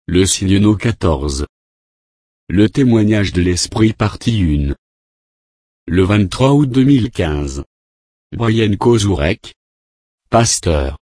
Le signe No 14. Le témoignage de l'esprit partie 1. Le 23 août 2015. Brian Kozurek. Pasteur.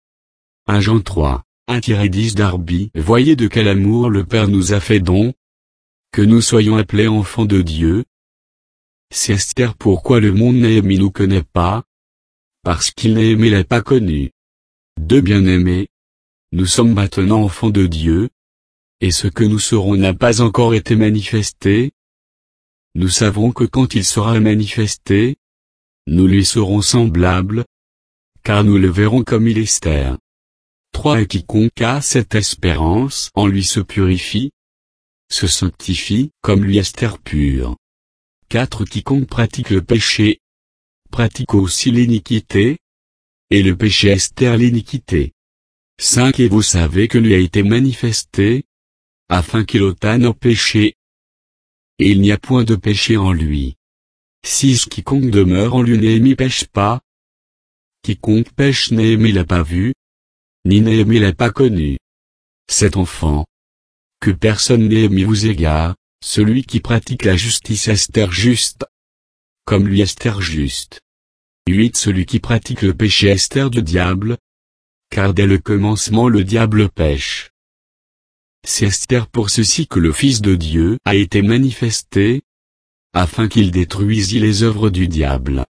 1 Jean 3, 1-10 Darby. Voyez de quel amour le Père nous a fait don, que nous soyons appelés enfants de Dieu. C'est Esther pourquoi le monde Néhémie nous connaît pas, parce qu'il Néhémie l'a pas connu. 2 Bien-aimés, nous sommes maintenant enfants de Dieu, et ce que nous serons n'a pas encore été manifesté. Nous savons que quand il sera manifesté, nous lui serons semblables, car nous le verrons comme il est. Esther 3 Et quiconque a cette espérance en lui se purifie, se sanctifie comme lui Esther pure. 4 Quiconque pratique le péché, pratique aussi l'iniquité, et le péché Esther l'iniquité. 5 Et vous savez que lui a été manifesté, afin qu'il ôtât nos péchés, et il n'y a point de péché en lui. 6 Quiconque demeure en lui Néhémie pêche pas. Quiconque pêche Néhémie l'a pas vu, ni Néhémie l'a pas connu. 7 Enfant, que personne Néhémie vous égare, celui qui pratique la justice Esther juste, comme lui Esther juste. 8 Celui qui pratique le péché Esther du diable, car dès le commencement le diable pêche. C'est Esther pour ceci que le Fils de Dieu a été manifesté, afin qu'il détruisît les œuvres du diable.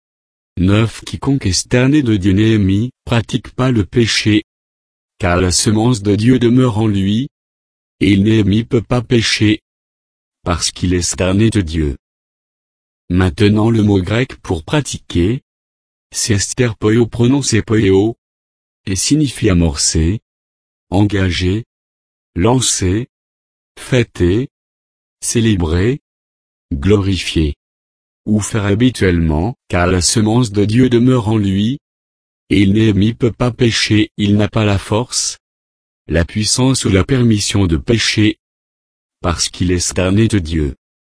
9 Quiconque Esther né de Dieu Néhémie, pratique pas le péché, car la semence de Dieu demeure en lui, et Néhémie peut pas pécher, parce qu'il est Esther né de Dieu. Maintenant le mot grec pour pratiquer, c'est Esther poio prononcé poio, et signifie amorcer, engager, lancer, fêter, célébrer, glorifier, ou faire habituellement, car la semence de Dieu demeure en lui, et Néhémie peut pas pécher, il n'a pas la force, la puissance ou la permission de pécher, parce qu'il est Esther né de Dieu.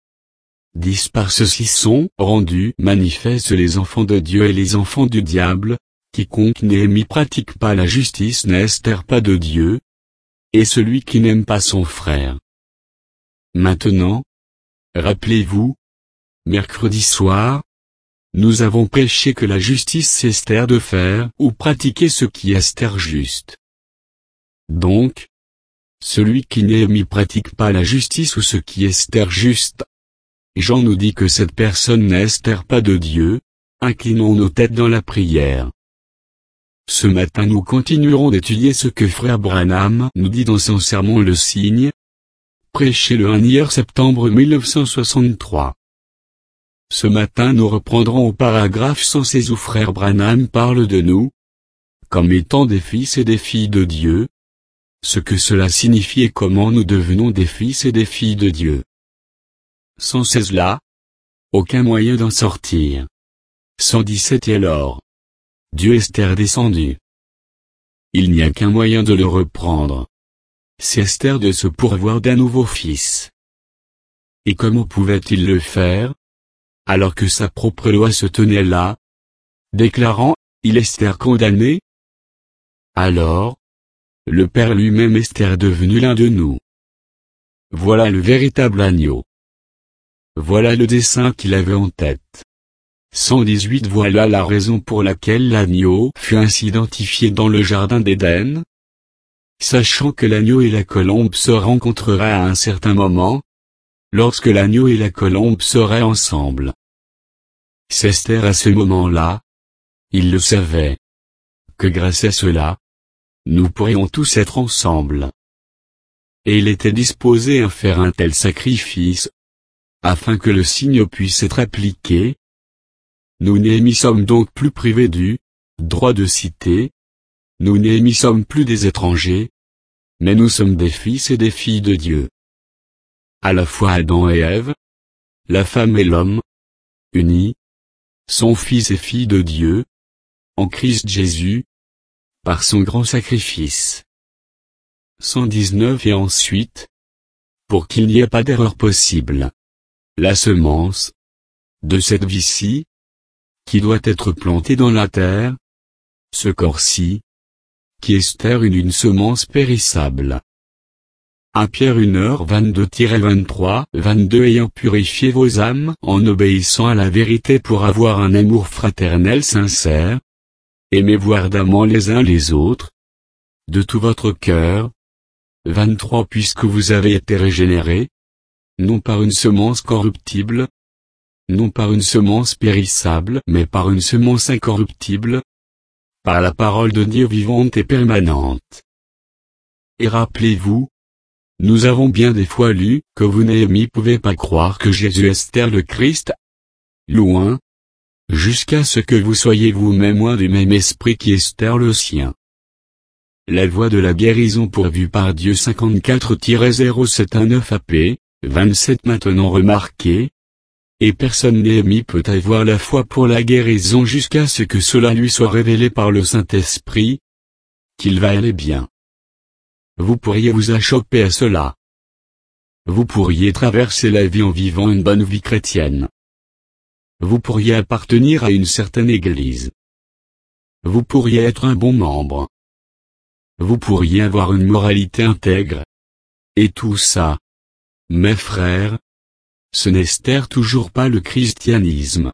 10 Par ceci sont rendus manifestes les enfants de Dieu et les enfants du diable, quiconque Néhémie pratique pas la justice n'est Esther pas de Dieu, et celui qui n'aime pas son frère. Maintenant, rappelez-vous, mercredi soir, nous avons prêché que la justice c'est Esther de faire ou pratiquer ce qui est Esther juste. Donc, celui qui Néhémie pratique pas la justice ou ce qui est Esther juste, Jean nous dit que cette personne n'est Esther pas de Dieu. Inclinons nos têtes dans la prière. Ce matin nous continuerons d'étudier ce que frère Branham nous dit dans son sermon Le Signe, prêché le 1er septembre 1963. Ce matin nous reprendrons au paragraphe 116 où frère Branham parle de nous, comme étant des fils et des filles de Dieu, ce que cela signifie et comment nous devenons des fils et des filles de Dieu. 116 là, aucun moyen d'en sortir. 117 Et alors, Dieu Esther descendu. Il n'y a qu'un moyen de le reprendre. C'est Esther de se pourvoir d'un nouveau fils. Et comment pouvait-il le faire, alors que sa propre loi se tenait là, déclarant, il Esther condamné? Alors, le Père lui-même Esther devenu l'un de nous. Voilà le véritable agneau. Voilà le dessein qu'il avait en tête. 118 Voilà la raison pour laquelle l'agneau fut ainsi identifié dans le jardin d'Éden. Sachant que l'agneau et la colombe se rencontreraient à un certain moment, lorsque l'agneau et la colombe seraient ensemble. C'est Esther à ce moment-là, il le savait, que grâce à cela, nous pourrions tous être ensemble. Et il était disposé à faire un tel sacrifice, afin que le signe puisse être appliqué. Nous Néhémie sommes donc plus privés du droit de cité, nous Néhémie sommes plus des étrangers, mais nous sommes des fils et des filles de Dieu. À la fois Adam et Ève, la femme et l'homme, unis, sont fils et filles de Dieu, en Christ Jésus, par son grand sacrifice. 119 Et ensuite, pour qu'il n'y ait pas d'erreur possible, la semence de cette vie-ci, qui doit être planté dans la terre, ce corps-ci, qui est Esther une semence périssable. 1 Pierre 1h22-23-22 Ayant purifié vos âmes en obéissant à la vérité pour avoir un amour fraternel sincère, aimez-vous ardemment les uns les autres, de tout votre cœur. 23 Puisque vous avez été régénérés, non par une semence corruptible, non par une semence périssable, mais par une semence incorruptible, par la parole de Dieu vivante et permanente. Et rappelez-vous, nous avons bien des fois lu que vous Néhémie pouvez pas croire que Jésus est le Christ. Loin, jusqu'à ce que vous soyez vous-même un du même esprit qui est le sien. La voie de la guérison pourvue par Dieu 54-0719 AP, 27 Maintenant remarquez, et personne Néhémie peut avoir la foi pour la guérison jusqu'à ce que cela lui soit révélé par le Saint-Esprit, qu'il va aller bien. Vous pourriez vous achoper à cela. Vous pourriez traverser la vie en vivant une bonne vie chrétienne. Vous pourriez appartenir à une certaine église. Vous pourriez être un bon membre. Vous pourriez avoir une moralité intègre. Et tout ça, mes frères, ce n'est toujours pas le christianisme.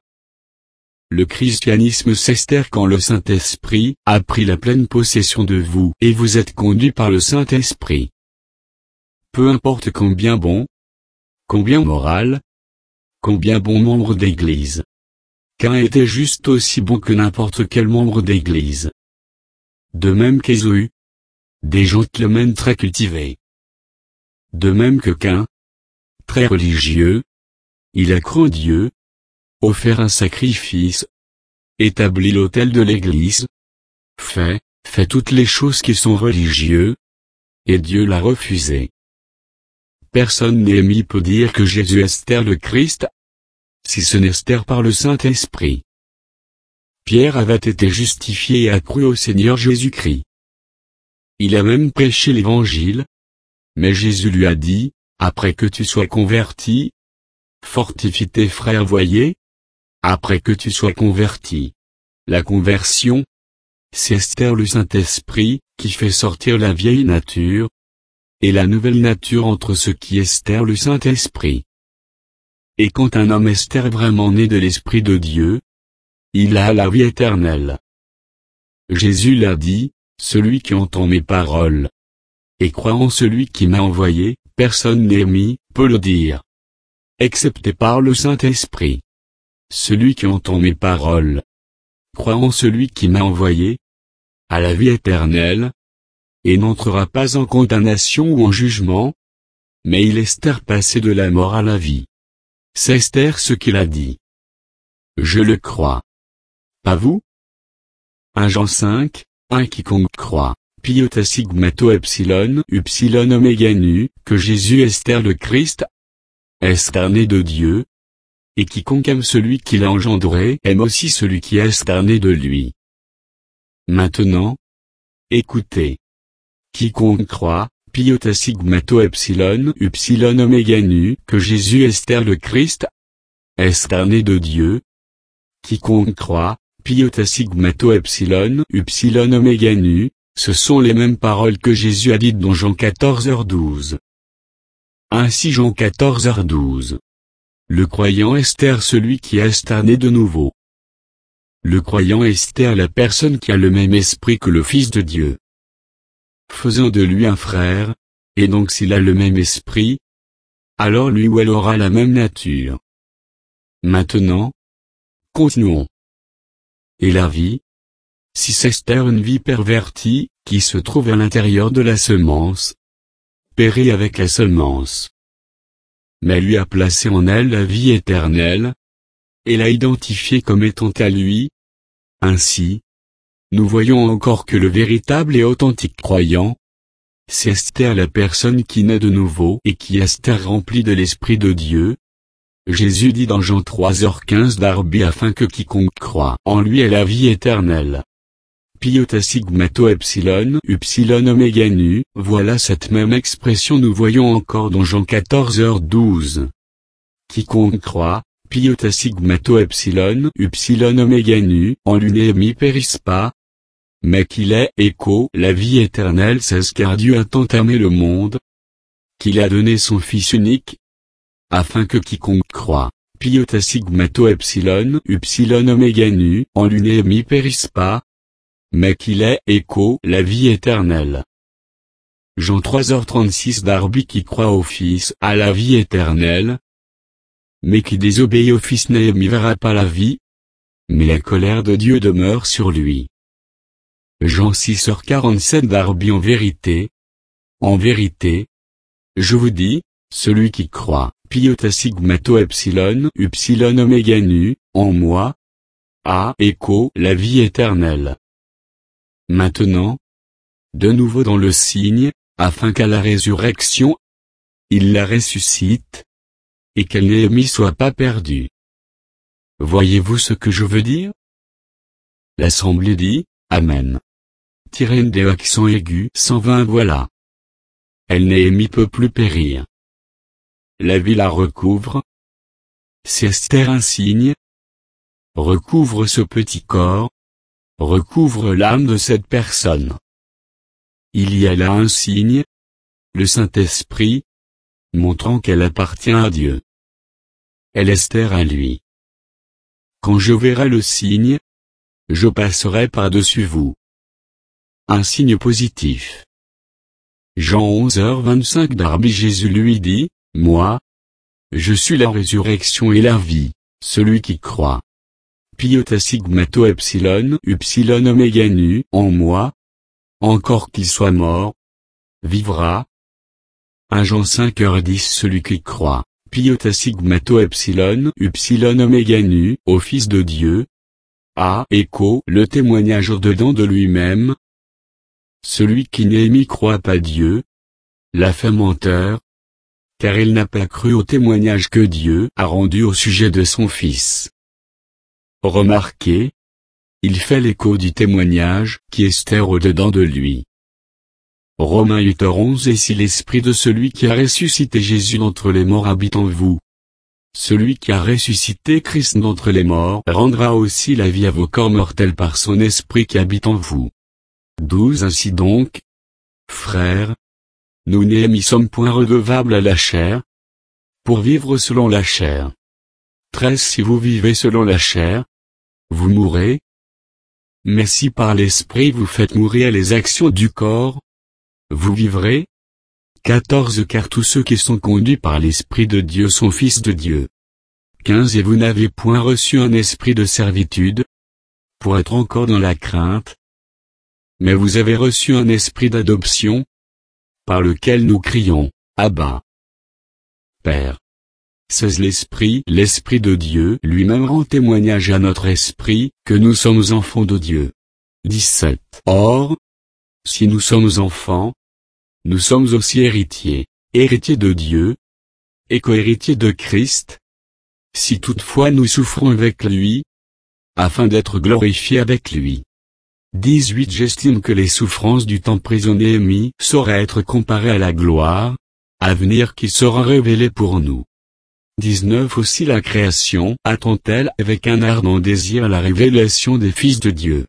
Le christianisme s'est quand le Saint-Esprit a pris la pleine possession de vous et vous êtes conduit par le Saint-Esprit. Peu importe combien bon, combien moral, combien bon membre d'église. Qu'un était juste aussi bon que n'importe quel membre d'église. De même qu'Ésaü, des gentlemen très cultivés. De même que Caïn, très religieux, il a cru en Dieu, offert un sacrifice, établi l'autel de l'église, fait toutes les choses qui sont religieux, et Dieu l'a refusé. Personne Néhémie peut dire que Jésus est le Christ, si ce n'est par le Saint-Esprit. Pierre avait été justifié et a cru au Seigneur Jésus-Christ. Il a même prêché l'Évangile, mais Jésus lui a dit, après que tu sois converti, fortifie tes frères. Voyez, après que tu sois converti. La conversion, c'est le Saint-Esprit, qui fait sortir la vieille nature, et la nouvelle nature entre ce qui est le Saint-Esprit. Et quand un homme est vraiment né de l'Esprit de Dieu, il a la vie éternelle. Jésus l'a dit, celui qui entend mes paroles, et croit en celui qui m'a envoyé, personne Néhémie peut le dire, excepté par le Saint-Esprit. Celui qui entend mes paroles, croit en celui qui m'a envoyé, a la vie éternelle, et n'entrera pas en condamnation ou en jugement, mais il est passé de la mort à la vie. C'est ce qu'il a dit. Je le crois. Pas vous? 1 Jean 5, 1 Quiconque croit, piota sigmato epsilon oméga nu, que Jésus est le Christ, est né de Dieu, et quiconque aime celui qui l'a engendré aime aussi celui qui est né de lui. Maintenant, écoutez. Quiconque croit, piota sigmato epsilon oméga nu, que Jésus est le Christ, est né de Dieu. Quiconque croit, piota sigmato epsilon oméga nu, ce sont les mêmes paroles que Jésus a dites dans Jean 14h12. Ainsi Jean 14h12. Le croyant est celui qui est né de nouveau. Le croyant est la personne qui a le même esprit que le Fils de Dieu. Faisant de lui un frère, et donc s'il a le même esprit, alors lui ou elle aura la même nature. Maintenant, continuons. Et la vie, si c'est une vie pervertie, qui se trouve à l'intérieur de la semence, périt avec la semence. Mais lui a placé en elle la vie éternelle, et l'a identifiée comme étant à lui. Ainsi, nous voyons encore que le véritable et authentique croyant, c'est la personne qui naît de nouveau et qui est remplie de l'Esprit de Dieu. Jésus dit dans Jean 3h15 d'Arbi afin que quiconque croit en lui ait la vie éternelle. Piota sigmato epsilon oméga nu, voilà cette même expression nous voyons encore dans Jean 14h12. Quiconque croit, piota sigmato epsilon oméga nu, en lui Néhémie périsse pas, mais qu'il est la vie éternelle. C'est car Dieu a tant aimé le monde, qu'il a donné son Fils unique, afin que quiconque croit, piota sigmato epsilon upsilon oméga nu, en lui ne périsse pas, mais qu'il ait la vie éternelle. Jean 3h36 Darby qui croit au Fils a la vie éternelle, mais qui désobéit au Fils ne verra pas la vie, mais la colère de Dieu demeure sur lui. Jean 6h47 Darby en vérité, je vous dis, celui qui croit, piota sigmato epsilon upsilon oméga nu, en moi, a la vie éternelle. Maintenant, de nouveau dans le signe, afin qu'à la résurrection, il la ressuscite, et qu'elle soit pas perdue. Voyez-vous ce que je veux dire? L'assemblée dit, Amen. Tirez des accents aigus 120 voilà. Elle peut plus périr. La vie la recouvre. C'est Esther un signe. Recouvre ce petit corps. Recouvre l'âme de cette personne. Il y a là un signe. Le Saint-Esprit. Montrant qu'elle appartient à Dieu. Elle Esther à lui. Quand je verrai le signe, je passerai par-dessus vous. Un signe positif. Jean 11h25 Darby Jésus lui dit, moi, je suis la résurrection et la vie, celui qui croit. Piota sigmato epsilon upsilon oméga nu, en moi, encore qu'il soit mort, vivra. 1 Jean 5h10 Celui qui croit, piota sigmato epsilon upsilon oméga nu, au Fils de Dieu, a le témoignage au-dedans de lui-même. Celui qui n'y croit pas Dieu, l'a fait menteur, car il n'a pas cru au témoignage que Dieu a rendu au sujet de son Fils. Remarquez, il fait l'écho du témoignage qui Esther au-dedans de lui. Romains 8h11 Et si l'esprit de celui qui a ressuscité Jésus d'entre les morts habite en vous, celui qui a ressuscité Christ d'entre les morts rendra aussi la vie à vos corps mortels par son esprit qui habite en vous. 12 Ainsi donc, frères, nous n'y sommes point redevables à la chair, pour vivre selon la chair. 13 Si vous vivez selon la chair, vous mourrez. Mais si par l'esprit vous faites mourir les actions du corps, vous vivrez. 14 Car tous ceux qui sont conduits par l'Esprit de Dieu sont fils de Dieu. 15 Et vous n'avez point reçu un esprit de servitude, pour être encore dans la crainte, mais vous avez reçu un esprit d'adoption, par lequel nous crions, Abba, Père. 16 L'Esprit de Dieu lui-même rend témoignage à notre esprit, que nous sommes enfants de Dieu. 17 Or, si nous sommes enfants, nous sommes aussi héritiers, héritiers de Dieu, et co-héritiers de Christ, si toutefois nous souffrons avec lui, afin d'être glorifiés avec lui. 18 J'estime que les souffrances du temps présent sauraient être comparées à la gloire, à venir qui sera révélée pour nous. 19 Aussi la création attend-elle avec un ardent désir la révélation des fils de Dieu.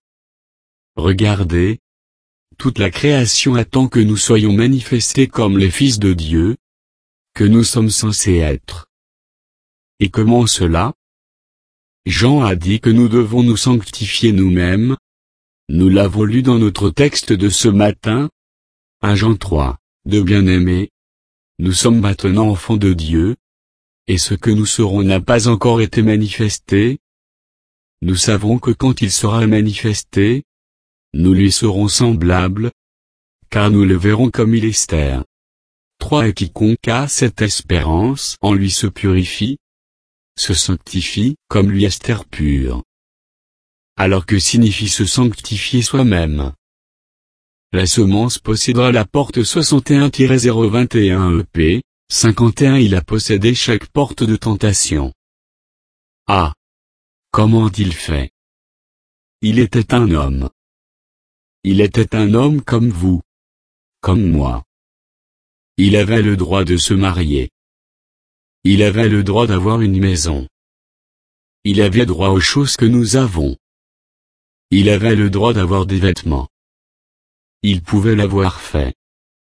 Regardez, toute la création attend que nous soyons manifestés comme les fils de Dieu, que nous sommes censés être. Et comment cela? Jean a dit que nous devons nous sanctifier nous-mêmes. Nous l'avons lu dans notre texte de ce matin. 1 Jean 3, de bien-aimés. Nous sommes maintenant enfants de Dieu, et ce que nous serons n'a pas encore été manifesté. Nous savons que quand il sera manifesté, nous lui serons semblables, car nous le verrons comme il est. Esther 3 Et quiconque a cette espérance en lui se purifie, se sanctifie comme lui Esther pure. Alors que signifie se sanctifier soi-même? La semence possédera la porte 61-021 EP, 51 Il a possédé chaque porte de tentation. Ah! Comment a-t-il fait? Il était un homme. Il était un homme comme vous. Comme moi. Il avait le droit de se marier. Il avait le droit d'avoir une maison. Il avait droit aux choses que nous avons. Il avait le droit d'avoir des vêtements. Il pouvait l'avoir fait.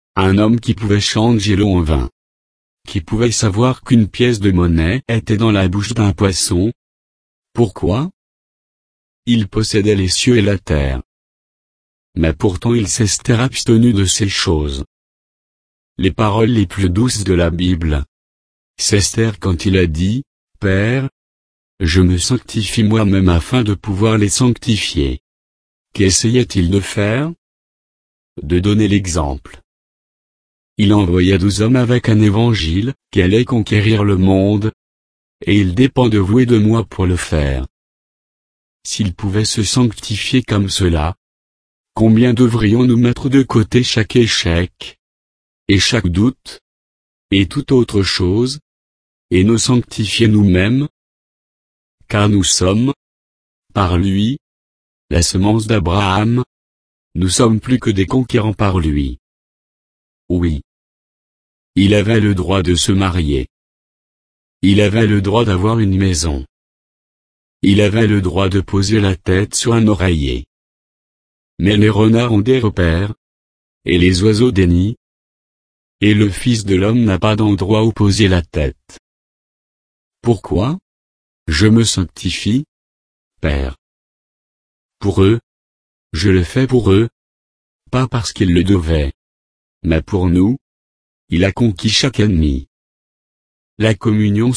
Un homme qui pouvait changer l'eau en vin. Qui pouvait savoir qu'une pièce de monnaie était dans la bouche d'un poisson. Pourquoi? Il possédait les cieux et la terre. Mais pourtant il s'était abstenu de ces choses. Les paroles les plus douces de la Bible. Esther quand il a dit, « Père, je me sanctifie moi-même afin de pouvoir les sanctifier. » Qu'essayait-il de faire? De donner l'exemple. Il envoya 12 hommes avec un évangile, qui allait conquérir le monde. Et il dépend de vous et de moi pour le faire. S'il pouvait se sanctifier comme cela, combien devrions-nous mettre de côté chaque échec, et chaque doute, et toute autre chose, et nous sanctifier nous-mêmes? Car nous sommes, par lui, la semence d'Abraham, nous sommes plus que des conquérants par lui. Oui. Il avait le droit de se marier. Il avait le droit d'avoir une maison. Il avait le droit de poser la tête sur un oreiller. Mais les renards ont des repères, et les oiseaux des nids, et le Fils de l'homme n'a pas d'endroit où poser la tête. Pourquoi? Je me sanctifie, Père. Pour eux, je le fais pour eux, pas parce qu'ils le devaient, mais pour nous, il a conquis chaque ennemi. La communion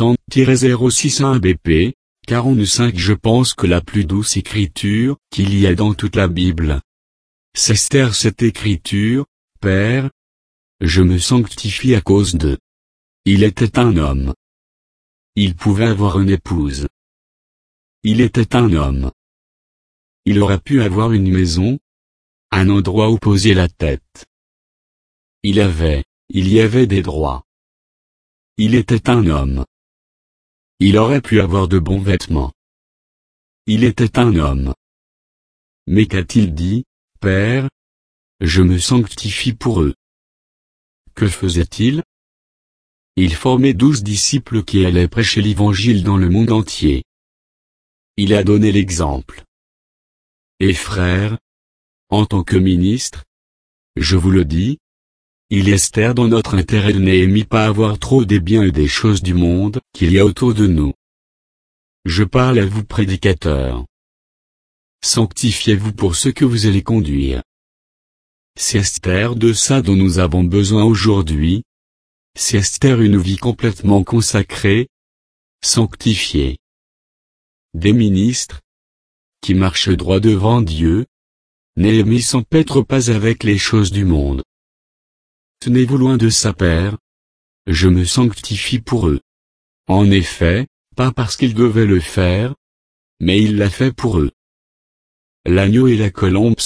60-06 BP, 45. Je pense que la plus douce écriture qu'il y a dans toute la Bible, c'est Esther. Cette écriture, Père, je me sanctifie à cause de. Il était un homme. Il pouvait avoir une épouse. Il était un homme. Il aurait pu avoir une maison, un endroit où poser la tête. Il y avait des droits. Il était un homme. Il aurait pu avoir de bons vêtements. Il était un homme. Mais qu'a-t-il dit? Père, je me sanctifie pour eux. Que faisait-il? Il formait 12 disciples qui allaient prêcher l'évangile dans le monde entier. Il a donné l'exemple. Et frères, en tant que ministre, je vous le dis, il est dans notre intérêt de n'aimer pas avoir trop des biens et des choses du monde qu'il y a autour de nous. Je parle à vous prédicateurs. Sanctifiez-vous pour ce que vous allez conduire. C'est Esther de ça dont nous avons besoin aujourd'hui. C'est Esther une vie complètement consacrée, sanctifiée. Des ministres, qui marchent droit devant Dieu, Néhémie s'empêtre pas avec les choses du monde. Tenez-vous loin de sa Père. Je me sanctifie pour eux. En effet, pas parce qu'il devait le faire, mais il l'a fait pour eux. L'agneau et la colombe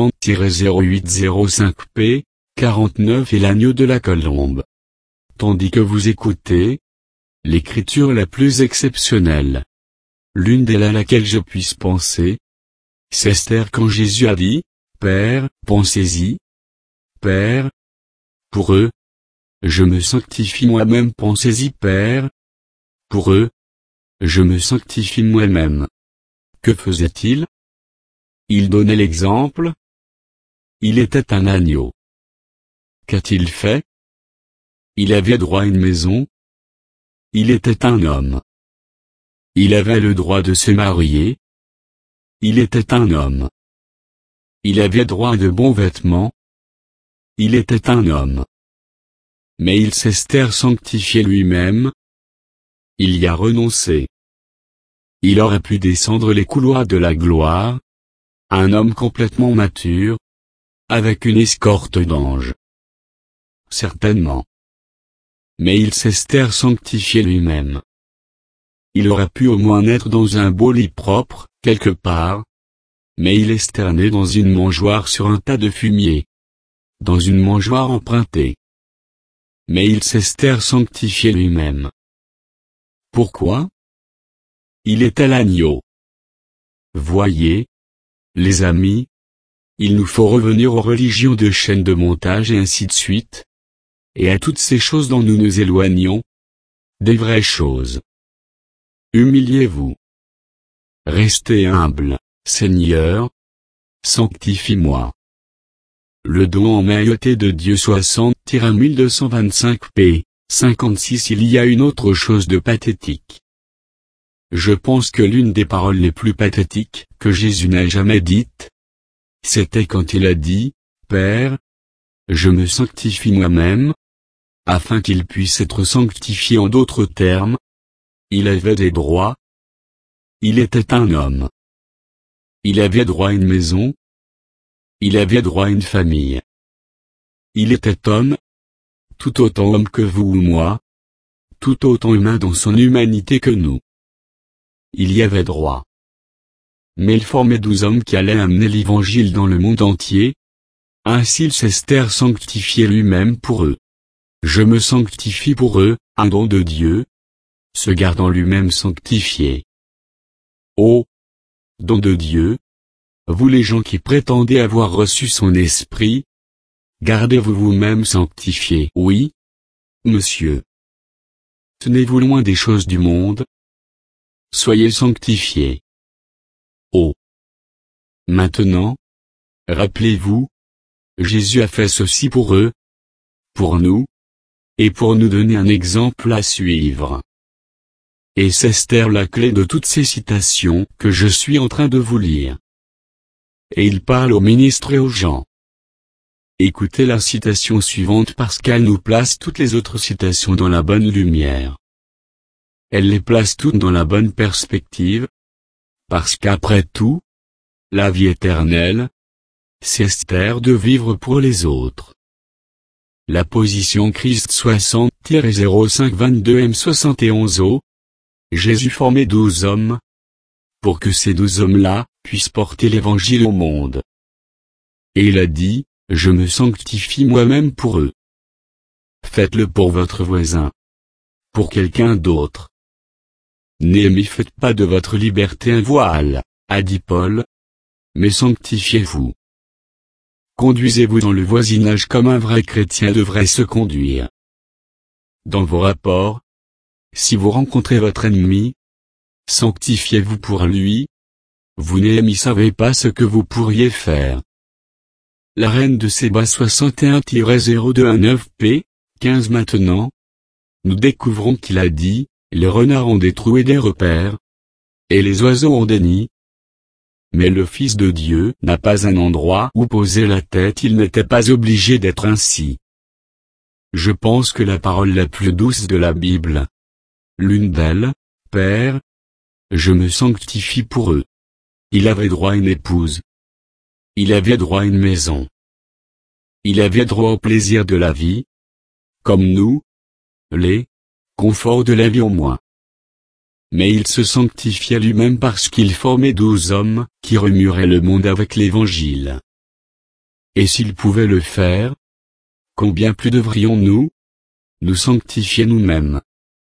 60-0805 p. 49 et l'agneau de la colombe. Tandis que vous écoutez l'écriture la plus exceptionnelle, l'une d'elles à laquelle je puisse penser, c'est Esther quand Jésus a dit, Père, pensez-y, Père, pour eux, je me sanctifie moi-même. Pensez-y Père, pour eux, je me sanctifie moi-même. Que faisait-il? Il donnait l'exemple. Il était un agneau. Qu'a-t-il fait? Il avait droit à une maison. Il était un homme. Il avait le droit de se marier. Il était un homme. Il avait droit à de bons vêtements. Il était un homme. Mais il s'est sanctifié lui-même. Il y a renoncé. Il aurait pu descendre les couloirs de la gloire. Un homme complètement mature. Avec une escorte d'anges. Certainement. Mais il s'est sanctifié lui-même. Il aurait pu au moins être dans un beau lit propre, quelque part. Mais il est né dans une mangeoire sur un tas de fumier. Dans une mangeoire empruntée. Mais il s'est sanctifié lui-même. Pourquoi? Il était l'agneau. Voyez, les amis, il nous faut revenir aux religions de chaînes de montage et ainsi de suite, et à toutes ces choses dont nous nous éloignons, des vraies choses. Humiliez-vous. Restez humble, Seigneur, sanctifie-moi. Le don emmailloté de Dieu 60-1225 p. 56. Il y a une autre chose de pathétique. Je pense que l'une des paroles les plus pathétiques que Jésus n'ait jamais dites, c'était quand il a dit, « Père, je me sanctifie moi-même, afin qu'il puisse être sanctifié. » En d'autres termes, il avait des droits. Il était un homme. Il avait droit à une maison. Il avait droit à une famille. Il était homme, tout autant homme que vous ou moi, tout autant humain dans son humanité que nous. Il y avait droit. Mais il formait 12 hommes qui allaient amener l'évangile dans le monde entier. Ainsi il s'était sanctifié lui-même pour eux. Je me sanctifie pour eux, un don de Dieu, se gardant lui-même sanctifié. Oh! Don de Dieu! Vous les gens qui prétendez avoir reçu son esprit, gardez-vous vous-même sanctifiés. Oui, monsieur. Tenez-vous loin des choses du monde. Soyez sanctifiés. Oh! Maintenant, rappelez-vous, Jésus a fait ceci pour eux, pour nous, et pour nous donner un exemple à suivre. Et c'est la clé de toutes ces citations que je suis en train de vous lire. Et il parle aux ministres et aux gens. Écoutez la citation suivante parce qu'elle nous place toutes les autres citations dans la bonne lumière. Elle les place toutes dans la bonne perspective, parce qu'après tout, la vie éternelle, c'est de vivre pour les autres. La position Christ 60-0522 M71 O. Jésus formait 12 hommes, pour que ces 12 hommes-là puissent porter l'évangile au monde. Et il a dit, je me sanctifie moi-même pour eux. Faites-le pour votre voisin. Pour quelqu'un d'autre. Néhémie, faites pas de votre liberté un voile, a dit Paul. Mais sanctifiez-vous. Conduisez-vous dans le voisinage comme un vrai chrétien devrait se conduire. Dans vos rapports, si vous rencontrez votre ennemi, sanctifiez-vous pour lui. Vous Néhémie savez pas ce que vous pourriez faire. La reine de Séba 61-0219 p. 15. Maintenant, nous découvrons qu'il a dit, les renards ont des trous et des repères, et les oiseaux ont des nids. Mais le Fils de Dieu n'a pas un endroit où poser la tête, il n'était pas obligé d'être ainsi. Je pense que la parole la plus douce de la Bible, l'une d'elles, Père, je me sanctifie pour eux. Il avait droit à une épouse. Il avait droit à une maison. Il avait droit au plaisir de la vie, comme nous, les conforts de la vie au moins. Mais il se sanctifiait lui-même parce qu'il formait 12 hommes qui remueraient le monde avec l'évangile. Et s'il pouvait le faire, combien plus devrions-nous nous sanctifier nous-mêmes?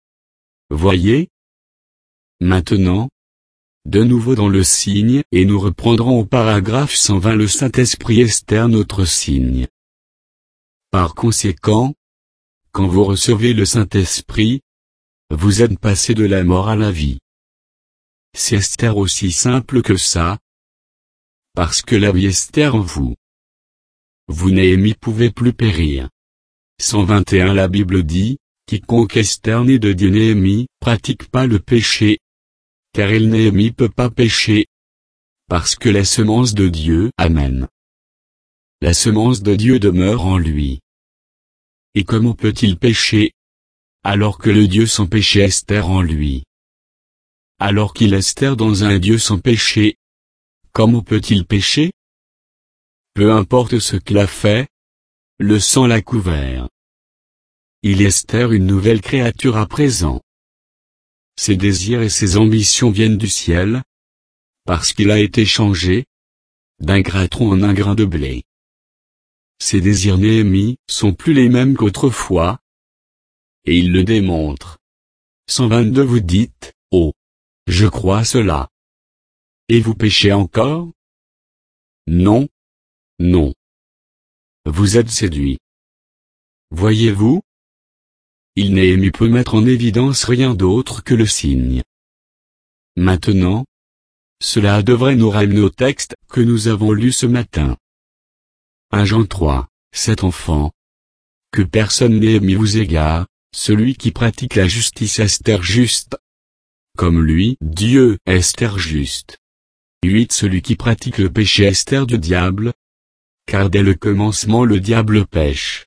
Voyez? Maintenant, de nouveau dans le signe, et nous reprendrons au paragraphe 120 le Saint-Esprit est notre signe. Par conséquent, quand vous recevez le Saint-Esprit, vous êtes passé de la mort à la vie. C'est aussi simple que ça. Parce que la vie est en vous. Vous Néhémie pouvez plus périr. 121 La Bible dit, quiconque est né de Dieu Néhémie pratique pas le péché. Car il Néhémie peut pas pécher. Parce que la semence de Dieu, Amen. La semence de Dieu demeure en lui. Et comment peut-il pécher? Alors que le Dieu sans péché est en lui. Alors qu'il est dans un Dieu sans péché. Comment peut-il pécher? Peu importe ce qu'il a fait, le sang l'a couvert. Il est une nouvelle créature à présent. Ses désirs et ses ambitions viennent du ciel, parce qu'il a été changé d'un grain en un grain de blé. Ses désirs Néhémie sont plus les mêmes qu'autrefois, et il le démontre. 122 Vous dites, oh, je crois cela. Et vous péchez encore? Non. Non. Vous êtes séduit. Voyez-vous? Il Néhémie peut mettre en évidence rien d'autre que le signe. Maintenant, cela devrait nous ramener au texte que nous avons lu ce matin. 1 Jean 3, 7 enfants. Que personne n'ait vous égare, celui qui pratique la justice Esther juste. Comme lui, Dieu, Esther juste. 8 Celui qui pratique le péché Esther du diable. Car dès le commencement le diable pêche.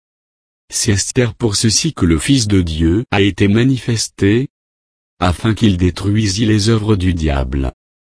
C'est Esther pour ceci que le Fils de Dieu a été manifesté, afin qu'il détruisît les œuvres du diable.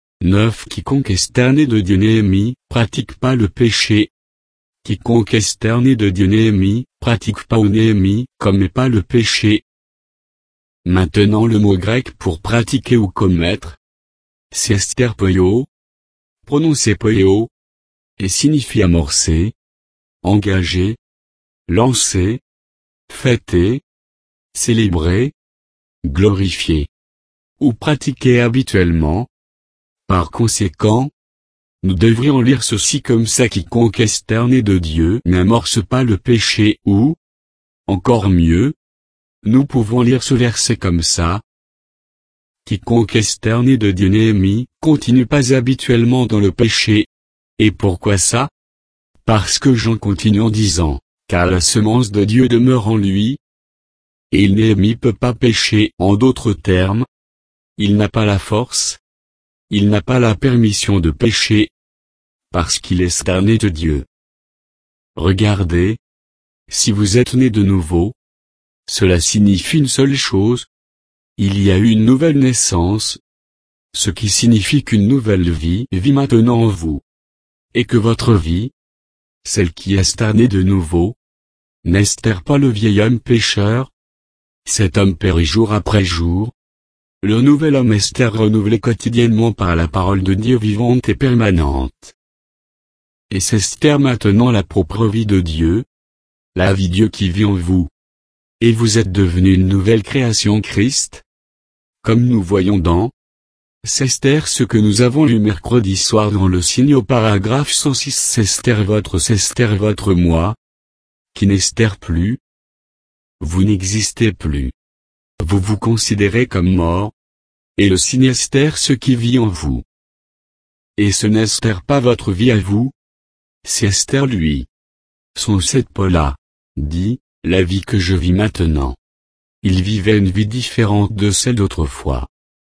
9 Quiconque Esther né de Dieu Néhémie, pratique pas le péché. Quiconque Esther né de Dieu Néhémie, pratique pas ou Néhémie, commet pas le péché. Maintenant le mot grec pour pratiquer ou commettre, c'est Esther poio, prononcé poio, et signifie amorcer, engager, lancer, fêter, célébrer, glorifier, ou pratiquer habituellement. Par conséquent, nous devrions lire ceci comme ça: quiconque Esther né de Dieu n'amorce pas le péché, ou, encore mieux, nous pouvons lire ce verset comme ça: quiconque Esther né de Dieu Néhémie continue pas habituellement dans le péché. Et pourquoi ça? Parce que Jean continue en disant, car la semence de Dieu demeure en lui. Et Néhémie peut pas pécher. En d'autres termes, il n'a pas la force, il n'a pas la permission de pécher, parce qu'il est né de Dieu. Regardez, si vous êtes né de nouveau, cela signifie une seule chose: il y a eu une nouvelle naissance, ce qui signifie qu'une nouvelle vie vit maintenant en vous. Et que votre vie, celle qui est née de nouveau, n'estère pas le vieil homme pécheur. Cet homme périt jour après jour. Le nouvel homme est renouvelé quotidiennement par la parole de Dieu vivante et permanente. Et c'est maintenant la propre vie de Dieu, la vie de Dieu qui vit en vous. Et vous êtes devenu une nouvelle création Christ. Comme nous voyons dans c'est ce que nous avons lu mercredi soir dans le signe au paragraphe 106: c'est votre moi, qui n'estère plus. Vous n'existez plus. Vous vous considérez comme mort. Et le signe Esther ce qui vit en vous. Et ce n'estère pas votre vie à vous. C'est Esther lui. Son 7 Paula dit, la vie que je vis maintenant. Il vivait une vie différente de celle d'autrefois.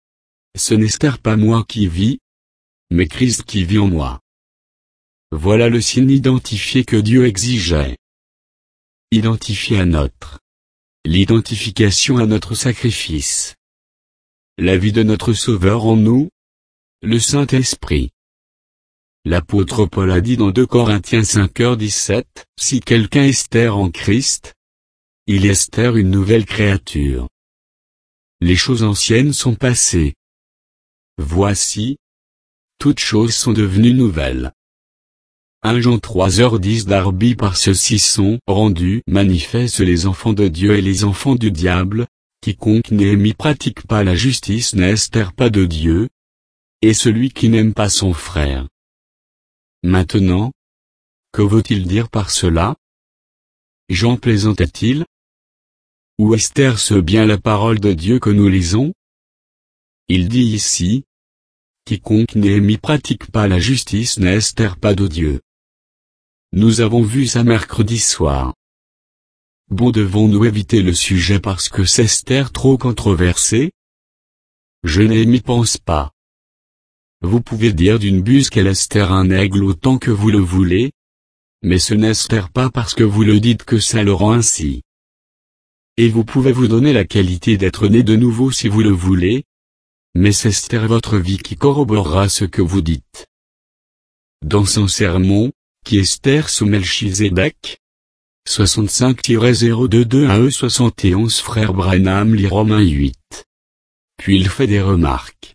Ce n'estère pas moi qui vis, mais Christ qui vit en moi. Voilà le signe identifié que Dieu exigeait. Identifié à l'identification à notre sacrifice. La vie de notre Sauveur en nous, le Saint-Esprit. L'apôtre Paul a dit dans 2 Corinthiens 5h17, si quelqu'un estère en Christ, il estère une nouvelle créature. Les choses anciennes sont passées. Voici, toutes choses sont devenues nouvelles. 1 Jean 3h10 Darby par ceux-ci sont rendus manifestes les enfants de Dieu et les enfants du diable. Quiconque Néhémie pratique pas la justice n'estère pas de Dieu, et celui qui n'aime pas son frère. Maintenant, que veut-il dire par cela? Jean plaisantait-il? Ou estère-ce bien la parole de Dieu que nous lisons? Il dit ici, quiconque Néhémie pratique pas la justice n'estère pas de Dieu. Nous avons vu ça mercredi soir. Bon, devons-nous éviter le sujet parce que c'est Esther trop controversé? Je n'y pense pas. Vous pouvez dire d'une buse qu'elle estère un aigle autant que vous le voulez, mais ce n'estère pas parce que vous le dites que ça le rend ainsi. Et vous pouvez vous donner la qualité d'être né de nouveau si vous le voulez, mais c'est Esther votre vie qui corroborera ce que vous dites. Dans son sermon, qui Esther sous Melchizedek, 65-022-1E71 Frère Branham lit Romains 8. Puis il fait des remarques.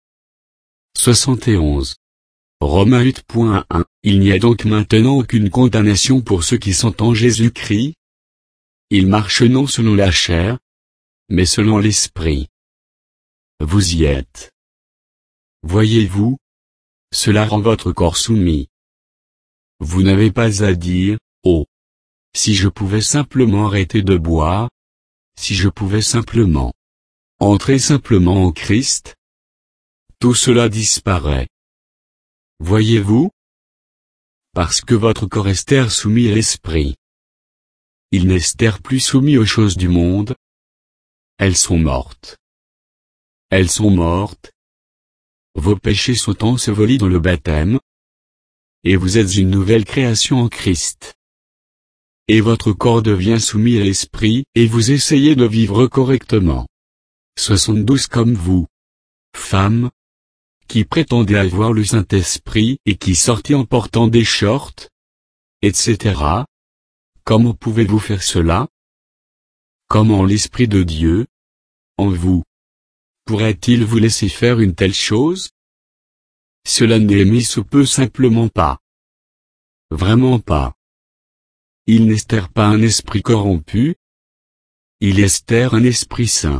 71. Romains 8.1 Il n'y a donc maintenant aucune condamnation pour ceux qui sont en Jésus-Christ. Ils marchent non selon la chair, mais selon l'esprit. Vous y êtes. Voyez-vous? Cela rend votre corps soumis. Vous n'avez pas à dire, oh! Si je pouvais simplement arrêter de boire, si je pouvais simplement entrer simplement en Christ, tout cela disparaît. Voyez-vous? parce que votre corps Esther soumis à l'esprit. Il n'est Esther plus soumis aux choses du monde. Elles sont mortes. Elles sont mortes. Vos péchés sont ensevelis dans le baptême. Et vous êtes une nouvelle création en Christ. Et votre corps devient soumis à l'esprit, et vous essayez de vivre correctement. 72 comme vous, femmes, qui prétendez avoir le Saint-Esprit et qui sortez en portant des shorts, etc. Comment pouvez-vous faire cela? Comment l'Esprit de Dieu, en vous, pourrait-il vous laisser faire une telle chose? Cela n'est mis se peut simplement pas. Vraiment pas. Il n'estère pas un esprit corrompu. Il estère un esprit saint.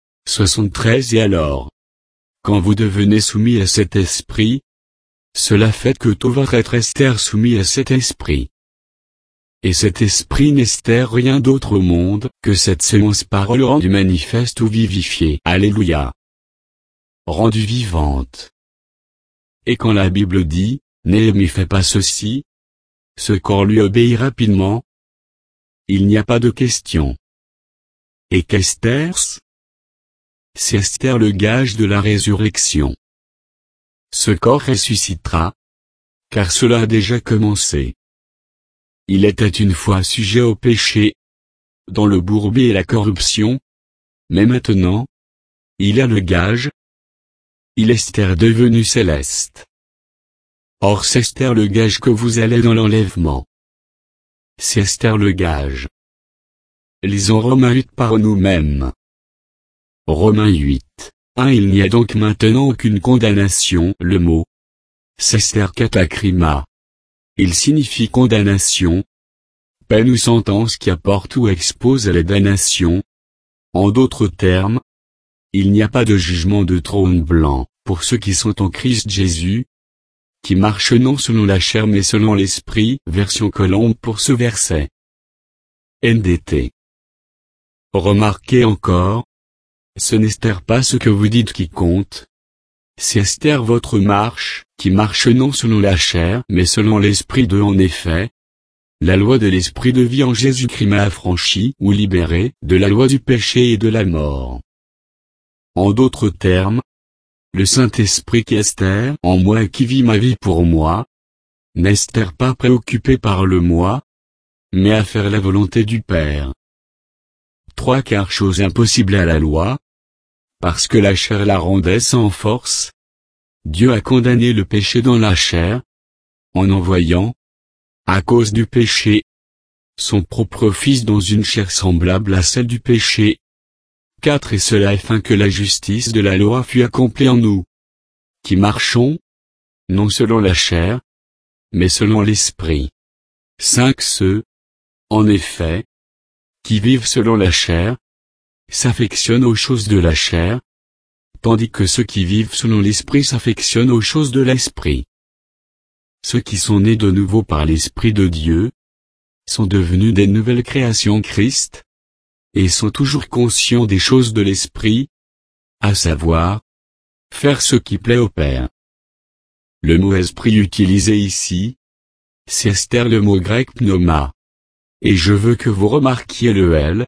73 Et alors, quand vous devenez soumis à cet esprit, cela fait que tout votre être estère soumis à cet esprit. Et cet esprit n'estère rien d'autre au monde que cette séance parole rendue manifeste ou vivifiée. Alléluia. Rendue vivante. Et quand la Bible dit, Néhémie fait pas ceci, ce corps lui obéit rapidement. Il n'y a pas de question. Et qu'Esther? C'est Esther le gage de la résurrection. Ce corps ressuscitera, car cela a déjà commencé. Il était une fois sujet au péché, dans le bourbier et la corruption, mais maintenant, il a le gage. Il est Esther devenu céleste. Or c'est Esther le gage que vous allez dans l'enlèvement. C'est Esther le gage. Lisons Romains 8 par nous-mêmes. Romains 8, 1 Il n'y a donc maintenant aucune condamnation. Le mot Esther katakrima. Il signifie condamnation, peine ou sentence qui apporte ou expose à la damnation. En d'autres termes, il n'y a pas de jugement de trône blanc, pour ceux qui sont en Christ Jésus, qui marchent non selon la chair mais selon l'esprit, version Colombe pour ce verset. NDT. Remarquez encore, ce n'estère pas ce que vous dites qui compte. C'est Esther votre marche, qui marche non selon la chair mais selon l'esprit de en effet. La loi de l'esprit de vie en Jésus-Christ m'a affranchi ou libéré de la loi du péché et de la mort. En d'autres termes, le Saint-Esprit qui estère en moi et qui vit ma vie pour moi, n'estère pas préoccupé par le moi, mais à faire la volonté du Père. 3 Car chose impossible à la loi, parce que la chair la rendait sans force, Dieu a condamné le péché dans la chair, en envoyant, à cause du péché, son propre Fils dans une chair semblable à celle du péché. 4 Et cela afin que la justice de la loi fût accomplie en nous, qui marchons, non selon la chair, mais selon l'esprit. 5 Ceux, en effet, qui vivent selon la chair, s'affectionnent aux choses de la chair, tandis que ceux qui vivent selon l'esprit s'affectionnent aux choses de l'esprit. Ceux qui sont nés de nouveau par l'Esprit de Dieu, sont devenus des nouvelles créations en Christ, et sont toujours conscients des choses de l'esprit, à savoir, faire ce qui plaît au Père. Le mot esprit utilisé ici, c'est Esther le mot grec pneuma. Et je veux que vous remarquiez le L',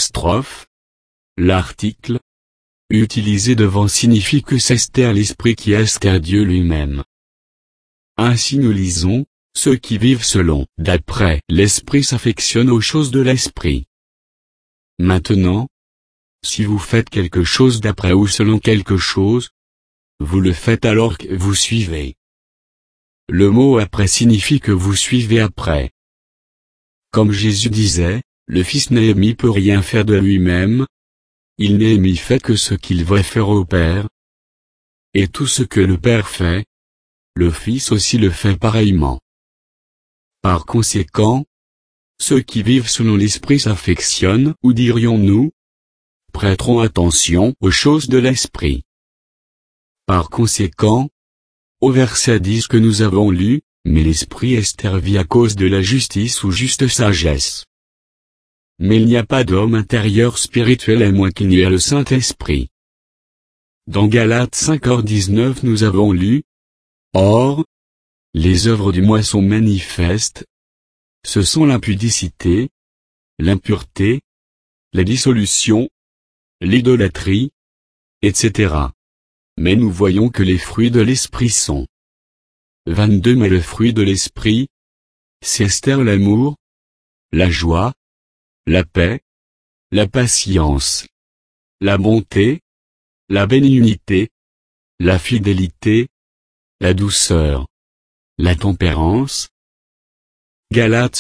l'article, utilisé devant signifie que c'est Esther l'esprit qui estère Dieu lui-même. Ainsi nous lisons, ceux qui vivent selon, d'après, l'esprit s'affectionnent aux choses de l'esprit. Maintenant, si vous faites quelque chose d'après ou selon quelque chose, vous le faites alors que vous suivez. Le mot après signifie que vous suivez après. Comme Jésus disait, le Fils Néhémie peut rien faire de lui-même. Il Néhémie fait que ce qu'il va faire au Père. Et tout ce que le Père fait, le Fils aussi le fait pareillement. Par conséquent, ceux qui vivent selon l'Esprit s'affectionnent, ou dirions-nous, prêteront attention aux choses de l'Esprit. Par conséquent, au verset 10 que nous avons lu, mais l'Esprit estervit à cause de la justice ou juste sagesse. Mais il n'y a pas d'homme intérieur spirituel à moins qu'il n'y ait le Saint-Esprit. Dans Galates 5:19 nous avons lu, Or, Les œuvres du moi sont manifestes. Ce sont l'impudicité, l'impureté, la dissolution, l'idolâtrie, etc. Mais nous voyons que les fruits de l'esprit sont 22. Mais le fruit de l'esprit, c'est Esther l'amour, la joie, la paix, la patience, la bonté, la bénignité, la fidélité, la douceur, la tempérance. Galates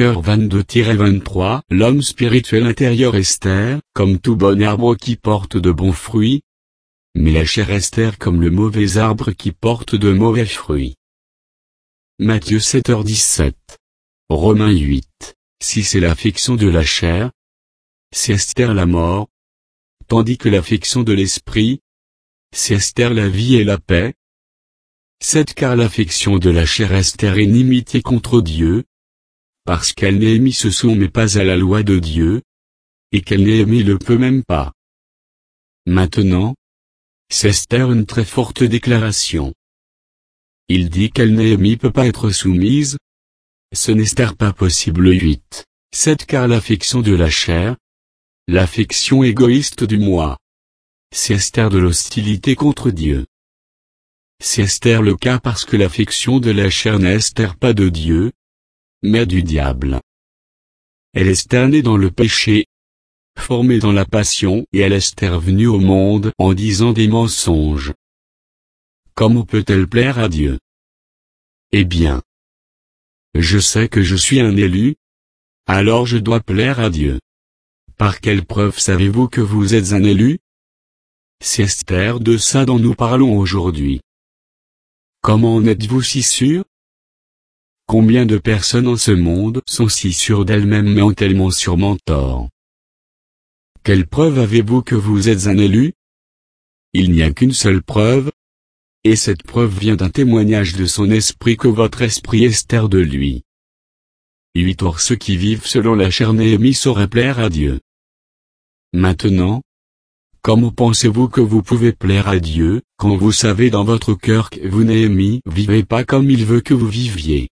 5h22-23. L'homme spirituel intérieur Esther, comme tout bon arbre qui porte de bons fruits, mais la chair Esther comme le mauvais arbre qui porte de mauvais fruits. Matthieu 7h17. Romains 8. Si c'est l'affection de la chair, c'est Esther la mort, tandis que l'affection de l'esprit, c'est Esther la vie et la paix. 7. Car l'affection de la chair Esther est inimitié contre Dieu, parce qu'elle Néhémie se soumet pas à la loi de Dieu, et qu'elle Néhémie le peut même pas. Maintenant, c'est Esther une très forte déclaration. Il dit qu'elle Néhémie peut pas être soumise. Ce n'est Esther pas possible. 8. 7. Car l'affection de la chair, l'affection égoïste du moi, c'est Esther de l'hostilité contre Dieu. C'est Esther le cas parce que l'affection de la chair n'est Esther pas de Dieu, mais du diable. Elle est Esther née dans le péché, formée dans la passion, et elle est Esther venue au monde en disant des mensonges. Comment peut-elle plaire à Dieu? Eh bien, je sais que je suis un élu, alors je dois plaire à Dieu. Par quelle preuve savez-vous que vous êtes un élu? C'est Esther de ça dont nous parlons aujourd'hui. Comment en êtes-vous si sûr? Combien de personnes en ce monde sont si sûres d'elles-mêmes mais ont tellement sûrement tort? Quelle preuve avez-vous que vous êtes un élu? Il n'y a qu'une seule preuve, et cette preuve vient d'un témoignage de son esprit que votre esprit est Esther de lui. 8. Or ceux qui vivent selon la chair Néhémie sauraient plaire à Dieu. Maintenant, comment pensez-vous que vous pouvez plaire à Dieu, quand vous savez dans votre cœur que vous Néhémie vivez pas comme il veut que vous viviez?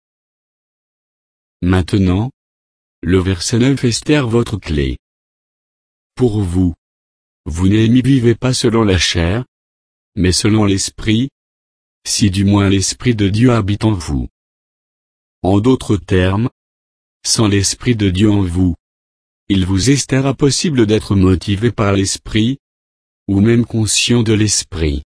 Maintenant, le verset 9 Esther votre clé. Pour vous, vous Néhémie vivez pas selon la chair, mais selon l'esprit, si du moins l'esprit de Dieu habite en vous. En d'autres termes, sans l'esprit de Dieu en vous, il vous est impossible d'être motivé par l'esprit, ou même conscient de l'esprit.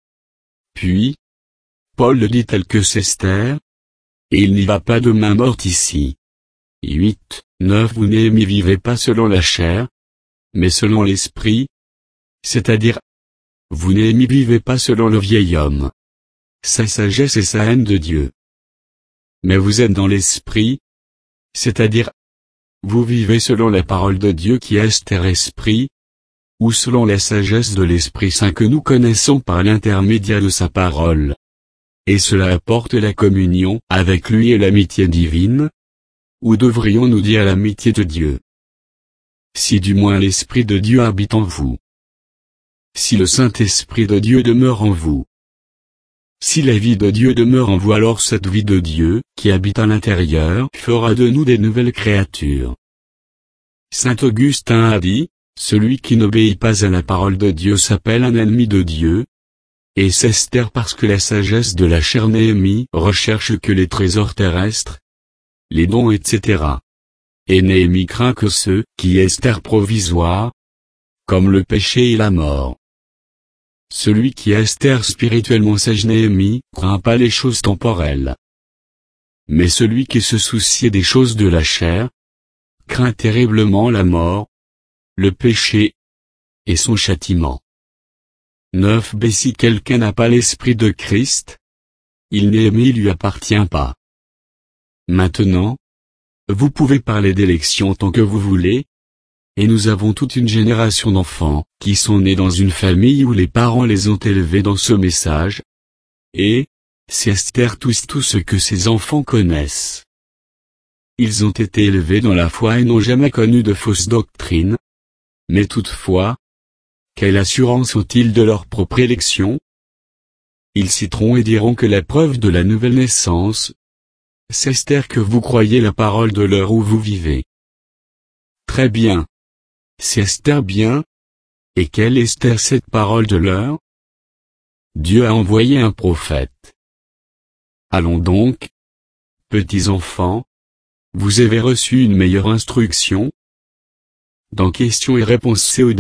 Puis, Paul le dit tel que c'est Esther, et il n'y va pas de main morte ici. 8, 9 Vous Néhémie vivez pas selon la chair, mais selon l'esprit, c'est-à-dire, vous Néhémie vivez pas selon le vieil homme, sa sagesse et sa haine de Dieu. Mais vous êtes dans l'esprit, c'est-à-dire, vous vivez selon la parole de Dieu qui est Esther esprit, ou selon la sagesse de l'Esprit Saint que nous connaissons par l'intermédiaire de sa parole. Et cela apporte la communion avec lui et l'amitié divine, ou devrions-nous dire l'amitié de Dieu? Si du moins l'Esprit de Dieu habite en vous. Si le Saint-Esprit de Dieu demeure en vous. Si la vie de Dieu demeure en vous, alors cette vie de Dieu, qui habite à l'intérieur, fera de nous des nouvelles créatures. Saint Augustin a dit, celui qui n'obéit pas à la parole de Dieu s'appelle un ennemi de Dieu. Et c'est Esther parce que la sagesse de la chair Néhémie recherche que les trésors terrestres, les dons etc. Et Néhémie craint que ceux qui est Esther provisoire, comme le péché et la mort. Celui qui est Esther spirituellement sage Néhémie craint pas les choses temporelles. Mais celui qui se soucie des choses de la chair, craint terriblement la mort, le péché, et son châtiment. 9b Si quelqu'un n'a pas l'esprit de Christ, il Néhémie lui appartient pas. Maintenant, vous pouvez parler d'élection tant que vous voulez, et nous avons toute une génération d'enfants, qui sont nés dans une famille où les parents les ont élevés dans ce message, et, c'est Esther tout ce que ces enfants connaissent. Ils ont été élevés dans la foi et n'ont jamais connu de fausses doctrines, mais toutefois, quelle assurance ont-ils de leur propre élection? ils citeront et diront que la preuve de la nouvelle naissance, c'est Esther que vous croyez la parole de l'heure où vous vivez. Très bien. C'est Esther bien. Et quelle Esther cette parole de l'heure? Dieu a envoyé un prophète. Allons donc. Petits enfants. Vous avez reçu une meilleure instruction? Dans questions et réponses COD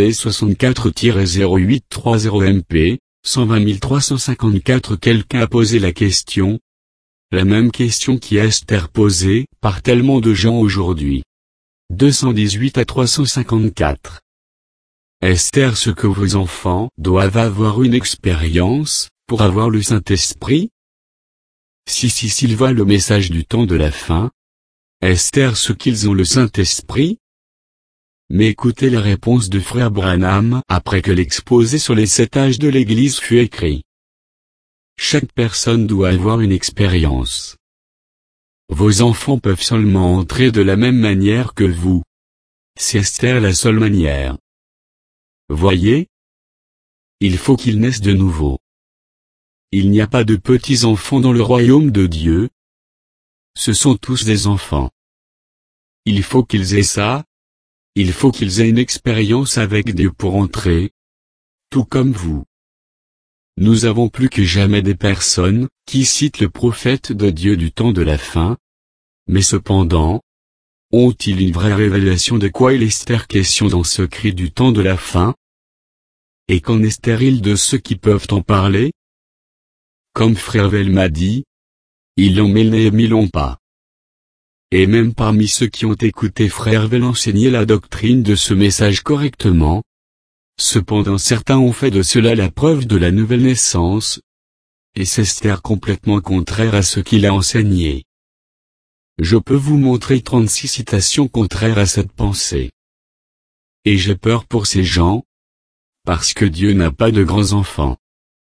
64-0830 MP, 120 354 quelqu'un a posé la question. La même question qui Esther posée par tellement de gens aujourd'hui. 218 à 354. Esther, ce que vos enfants doivent avoir une expérience, pour avoir le Saint-Esprit? Si s'ils voient le message du temps de la fin. Esther, ce qu'ils ont le Saint-Esprit? Mais écoutez la réponse de frère Branham après que l'exposé sur les 7 âges de l'Église fut écrit. Chaque personne doit avoir une expérience. Vos enfants peuvent seulement entrer de la même manière que vous. C'est Esther la seule manière. Voyez? Il faut qu'ils naissent de nouveau. Il n'y a pas de petits enfants dans le royaume de Dieu. Ce sont tous des enfants. Il faut qu'ils aient ça. Il faut qu'ils aient une expérience avec Dieu pour entrer. Tout comme vous. Nous avons plus que jamais des personnes qui citent le prophète de Dieu du temps de la fin. Mais cependant, ont-ils une vraie révélation de quoi il est Esther question dans ce cri du temps de la fin? Et qu'en est-il de ceux qui peuvent en parler? Comme frère Vel m'a dit, ils l'ont mais Néhémie l'ont pas. Et même parmi ceux qui ont écouté frère Vel enseigner la doctrine de ce message correctement, cependant certains ont fait de cela la preuve de la nouvelle naissance, et c'est Esther complètement contraire à ce qu'il a enseigné. Je peux vous montrer 36 citations contraires à cette pensée. Et j'ai peur pour ces gens, parce que Dieu n'a pas de grands enfants.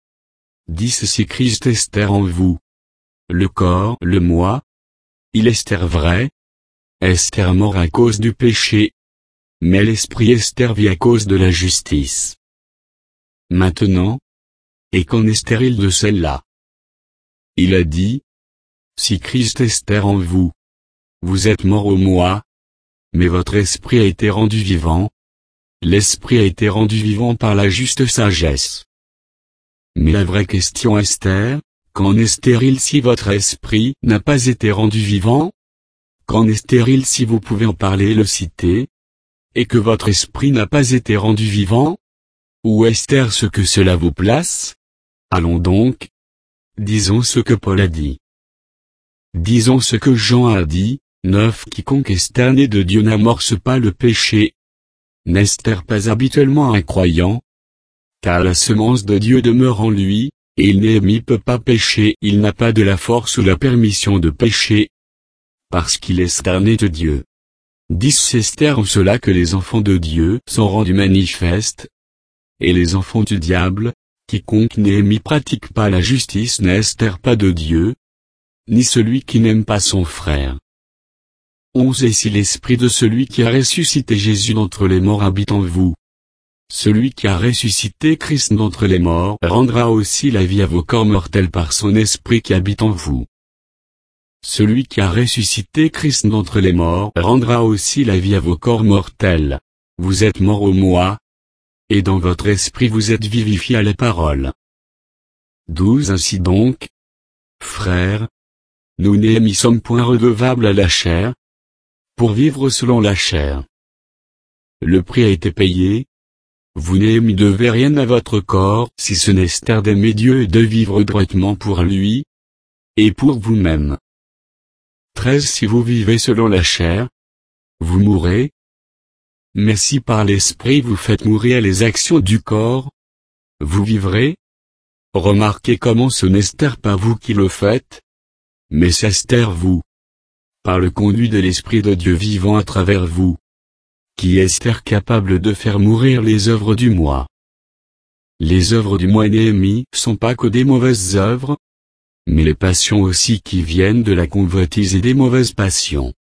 10 Si Christ Esther en vous. Le corps, le moi. Il Esther vrai. Esther mort à cause du péché. Mais l'esprit Esther vit à cause de la justice. Maintenant. Et qu'en est-il de celle-là? Il a dit. Si Christ Esther en vous. Vous êtes mort au moi. Mais votre esprit a été rendu vivant. L'esprit a été rendu vivant par la juste sagesse. Mais la vraie question Esther, qu'en est-il si votre esprit n'a pas été rendu vivant? Qu'en est-il si vous pouvez en parler et le citer? Et que votre esprit n'a pas été rendu vivant? Ou Esther ce que cela vous place? Allons donc. Disons ce que Paul a dit. Disons ce que Jean a dit. 9 Quiconque Esther né de Dieu n'amorce pas le péché. N'est-Esther pas habituellement un croyant? Car la semence de Dieu demeure en lui, et il Néhémie peut pas pécher, il n'a pas de la force ou la permission de pécher. Parce qu'il est Esther né de Dieu. 10 C'est Esther en cela que les enfants de Dieu sont rendus manifestes. Et les enfants du diable, quiconque Néhémie pratique pas la justice n'est Esther pas de Dieu, ni celui qui n'aime pas son frère. 11 Et si l'esprit de celui qui a ressuscité Jésus d'entre les morts habite en vous, celui qui a ressuscité Christ d'entre les morts rendra aussi la vie à vos corps mortels par son esprit qui habite en vous. Celui qui a ressuscité Christ d'entre les morts rendra aussi la vie à vos corps mortels. Vous êtes morts au moi, et dans votre esprit vous êtes vivifiés à la parole. 12 Ainsi donc, frères, nous Néhémie sommes point redevables à la chair, pour vivre selon la chair. Le prix a été payé. Vous Néhémie devez rien à votre corps si ce n'est Esther d'aimer Dieu et de vivre droitement pour lui, et pour vous-même. 13 Si vous vivez selon la chair, vous mourrez. Mais si par l'esprit vous faites mourir les actions du corps, vous vivrez. Remarquez comment ce n'est Esther pas vous qui le faites, mais c'est Esther vous. Par le conduit de l'Esprit de Dieu vivant à travers vous. Qui est Esther capable de faire mourir les œuvres du moi? Les œuvres du moi Néhémie sont pas que des mauvaises œuvres, mais les passions aussi qui viennent de la convoitise et des mauvaises passions.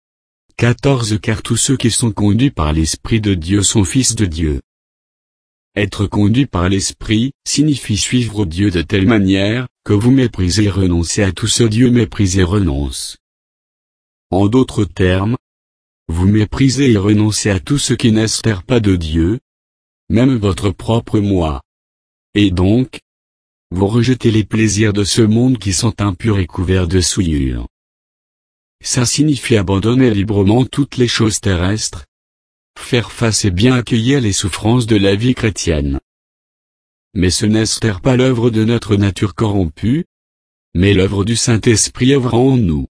14 Car tous ceux qui sont conduits par l'Esprit de Dieu sont fils de Dieu. Être conduit par l'Esprit signifie suivre Dieu de telle manière que vous méprisez et renoncez à tout ce Dieu méprise et renonce. En d'autres termes, vous méprisez et renoncez à tout ce qui n'est pas de Dieu, même votre propre moi. Et donc, vous rejetez les plaisirs de ce monde qui sont impurs et couverts de souillures. Ça signifie abandonner librement toutes les choses terrestres, faire face et bien accueillir les souffrances de la vie chrétienne. Mais ce n'est pas l'œuvre de notre nature corrompue, mais l'œuvre du Saint-Esprit œuvrant en nous.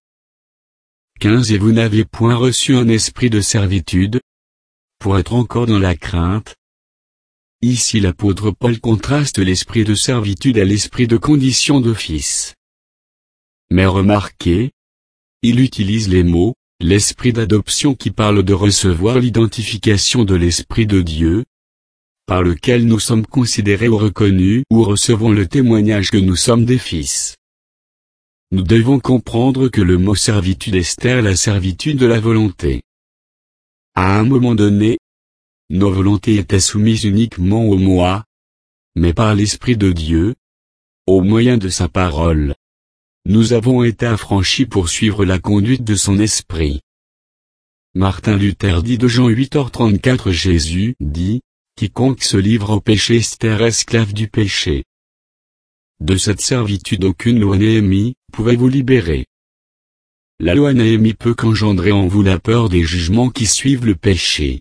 15 Et vous n'avez point reçu un esprit de servitude, pour être encore dans la crainte. Ici l'apôtre Paul contraste l'esprit de servitude à l'esprit de condition de fils. Mais remarquez, il utilise les mots, l'esprit d'adoption qui parle de recevoir l'identification de l'Esprit de Dieu, par lequel nous sommes considérés ou reconnus ou recevons le témoignage que nous sommes des fils. Nous devons comprendre que le mot servitude est la servitude de la volonté. À un moment donné, nos volontés étaient soumises uniquement au moi, mais par l'Esprit de Dieu, au moyen de sa parole, nous avons été affranchis pour suivre la conduite de son esprit. Martin Luther dit de Jean 8h34 Jésus dit, quiconque se livre au péché est esclave du péché. De cette servitude aucune loi Néhémie pouvait vous libérer. La loi Néhémie peut qu'engendrer en vous la peur des jugements qui suivent le péché.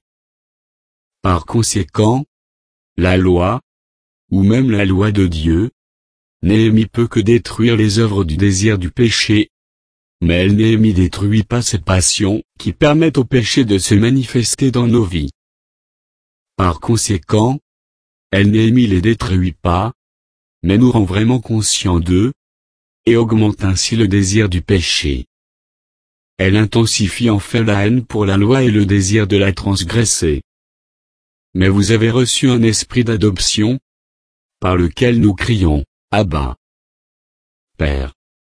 Par conséquent, la loi, ou même la loi de Dieu, Néhémie peut que détruire les œuvres du désir du péché. Mais Néhémie détruit pas ces passions, qui permettent au péché de se manifester dans nos vies. Par conséquent, Néhémie les détruit pas, mais nous rend vraiment conscients d'eux, et augmente ainsi le désir du péché. Elle intensifie en fait la haine pour la loi et le désir de la transgresser. Mais vous avez reçu un esprit d'adoption, par lequel nous crions, Abba, Père.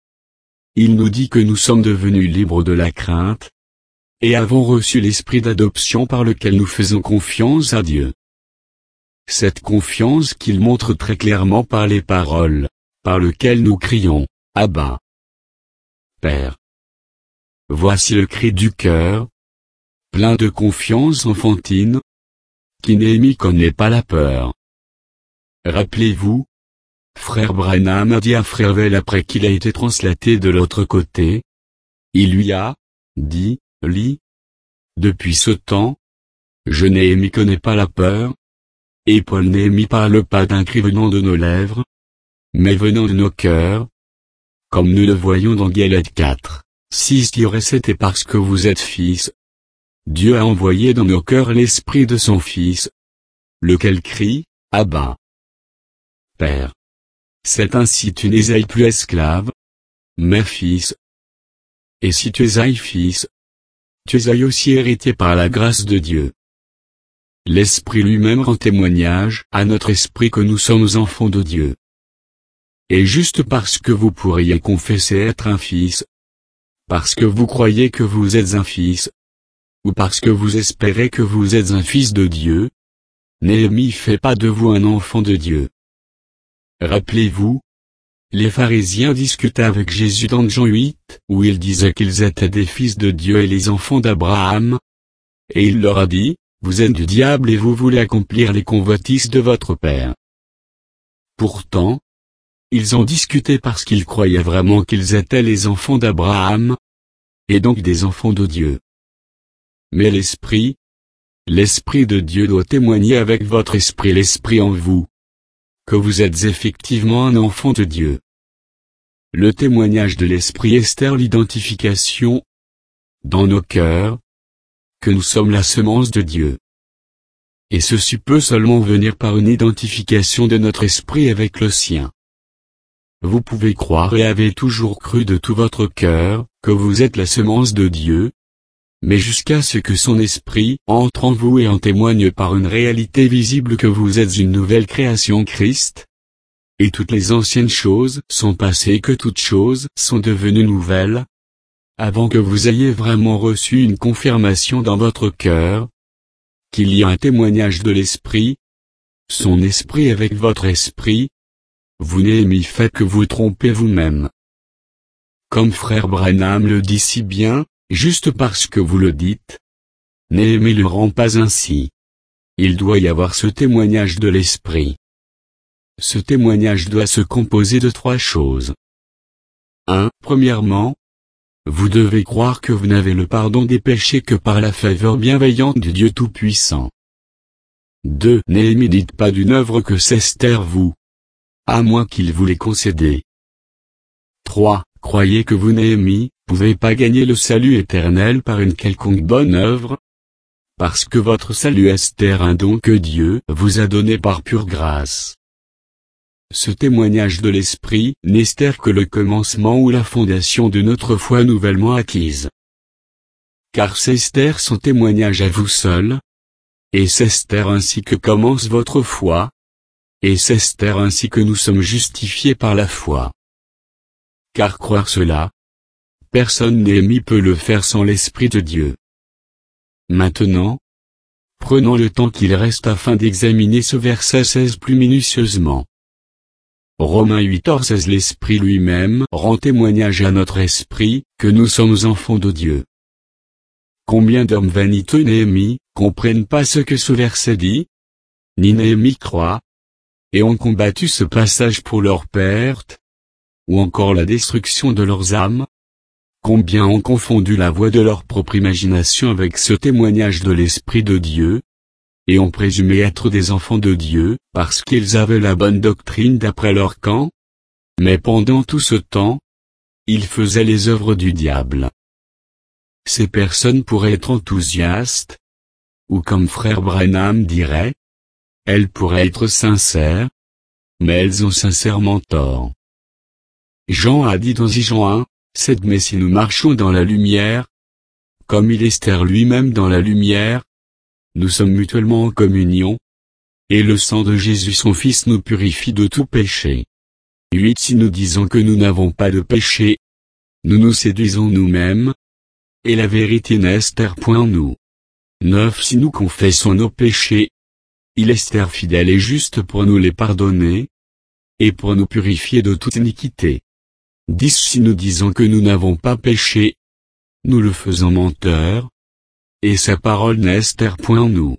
Il nous dit que nous sommes devenus libres de la crainte, et avons reçu l'esprit d'adoption par lequel nous faisons confiance à Dieu. Cette confiance qu'il montre très clairement par les paroles, par lesquelles nous crions, Abba, Père. Voici le cri du cœur, plein de confiance enfantine, qui Néhémie connaît pas la peur. Rappelez-vous, Frère Branham a dit à Frère Well après qu'il a été translaté de l'autre côté, il lui a dit, lis. Depuis ce temps, je Néhémie connais pas la peur, et Paul Néhémie parle pas d'un cri venant de nos lèvres, mais venant de nos cœurs, comme nous le voyons dans Galates 4, 6-7 et parce que vous êtes fils, Dieu a envoyé dans nos cœurs l'esprit de son Fils, lequel crie, Abba, Père. C'est ainsi tu n'es plus esclave, mais fils. Et si tu es fils, tu es aussi héritier par la grâce de Dieu. L'Esprit lui-même rend témoignage à notre esprit que nous sommes enfants de Dieu. Et juste parce que vous pourriez confesser être un fils, parce que vous croyez que vous êtes un fils, ou parce que vous espérez que vous êtes un fils de Dieu, Néhémie fait pas de vous un enfant de Dieu. Rappelez-vous, les pharisiens discutaient avec Jésus dans Jean 8, où il disait qu'ils étaient des fils de Dieu et les enfants d'Abraham. Et il leur a dit, vous êtes du diable et vous voulez accomplir les convoitises de votre père. Pourtant, ils ont discuté parce qu'ils croyaient vraiment qu'ils étaient les enfants d'Abraham, et donc des enfants de Dieu. Mais l'Esprit de Dieu doit témoigner avec votre esprit, l'Esprit en vous, que vous êtes effectivement un enfant de Dieu. Le témoignage de l'Esprit est l'identification, dans nos cœurs, que nous sommes la semence de Dieu. Et ceci peut seulement venir par une identification de notre esprit avec le sien. Vous pouvez croire et avez toujours cru de tout votre cœur, que vous êtes la semence de Dieu, mais jusqu'à ce que son esprit entre en vous et en témoigne par une réalité visible que vous êtes une nouvelle création Christ, et toutes les anciennes choses sont passées et que toutes choses sont devenues nouvelles, avant que vous ayez vraiment reçu une confirmation dans votre cœur, qu'il y a un témoignage de l'Esprit, son esprit avec votre esprit. Vous Néhémie faites que vous trompez vous-même. Comme frère Branham le dit si bien, juste parce que vous le dites. Néhémie le rend pas ainsi. Il doit y avoir ce témoignage de l'esprit. Ce témoignage doit se composer de 3 choses. 1. Premièrement, vous devez croire que vous n'avez le pardon des péchés que par la faveur bienveillante du Dieu Tout-Puissant. 2. Néhémie dites pas d'une œuvre que Esther vous, à moins qu'il vous l'ait concédée. 3. Croyez que vous Néhémie, pouvez pas gagner le salut éternel par une quelconque bonne œuvre, parce que votre salut Esther un don que Dieu vous a donné par pure grâce. Ce témoignage de l'esprit n'est que le commencement ou la fondation de notre foi nouvellement acquise. Car c'est Esther son témoignage à vous seul, et c'est Esther ainsi que commence votre foi, et c'est Esther ainsi que nous sommes justifiés par la foi. Car croire cela, personne Néhémie peut le faire sans l'Esprit de Dieu. Maintenant, prenons le temps qu'il reste afin d'examiner ce verset 16 plus minutieusement. Romains 8:16 L'Esprit lui-même rend témoignage à notre esprit, que nous sommes enfants de Dieu. Combien d'hommes vaniteux Néhémie, comprennent pas ce que ce verset dit? Ni Néhémie croit, et ont combattu ce passage pour leur perte, ou encore la destruction de leurs âmes? Combien ont confondu la voix de leur propre imagination avec ce témoignage de l'Esprit de Dieu, et ont présumé être des enfants de Dieu, parce qu'ils avaient la bonne doctrine d'après leur camp? Mais pendant tout ce temps, ils faisaient les œuvres du diable. Ces personnes pourraient être enthousiastes, ou comme frère Branham dirait, elles pourraient être sincères, mais elles ont sincèrement tort. Jean a dit dans Jean 1:7 Mais si nous marchons dans la lumière, comme il est Esther lui-même dans la lumière, nous sommes mutuellement en communion, et le sang de Jésus son Fils nous purifie de tout péché. 8 Si nous disons que nous n'avons pas de péché, nous nous séduisons nous-mêmes, et la vérité n'est point en nous. 9 Si nous confessons nos péchés, il est fidèle et juste pour nous les pardonner, et pour nous purifier de toute iniquité. 10 Si nous disons que nous n'avons pas péché, nous le faisons menteur, et sa parole n'est point en nous.